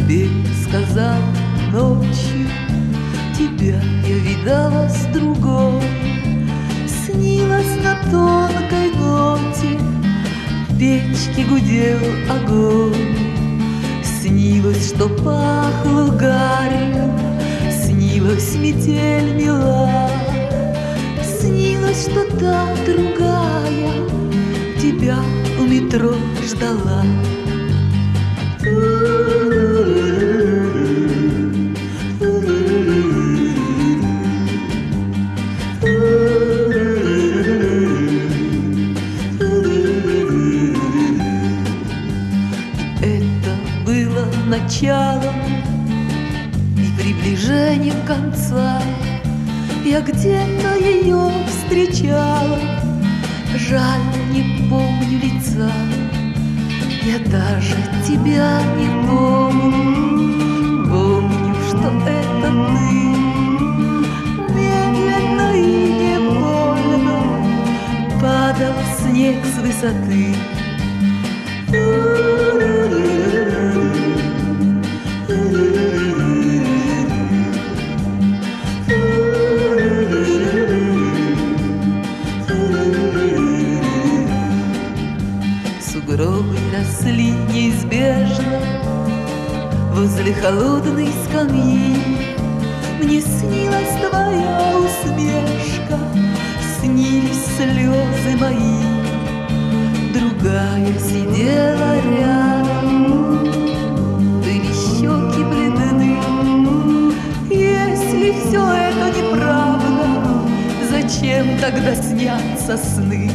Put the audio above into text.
тебе сказал ночью, тебя я видала с другой. Снилась на тонкой ноте, в печке гудел огонь. Снилось, что пахло гарью, снилась метель мила. Снилось, что та другая тебя у метро ждала. Это было началом и приближением конца. Я где-то ее встречала, жаль, не помню лица. Я даже тебя не помню, помню, что это ты. Медленно и невольно падал снег с высоты. Сугробы росли неизбежно возле холодной скамьи. Мне снилась твоя усмешка, снились слезы мои. Другая сидела рядом, были щеки бледны. Если все это неправда, зачем тогда снятся сны?